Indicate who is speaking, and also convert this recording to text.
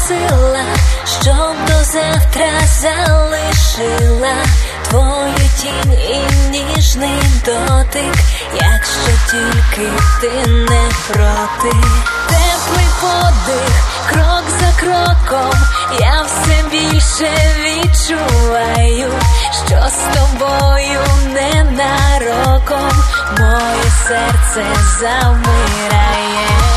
Speaker 1: сила, що до завтра залишила твою тінь і ніжний дотик, якщо тільки ти не проти. Теплий подих, крок за кроком, я все більше відчуваю, що з тобою ненароком моє серце завмирає.